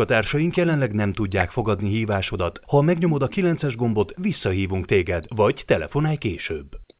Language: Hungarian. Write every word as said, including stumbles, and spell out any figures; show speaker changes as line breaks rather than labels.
munkatársaink jelenleg nem tudják fogadni hívásodat. Ha megnyomod a kilences gombot, visszahívunk téged, vagy telefonálj később.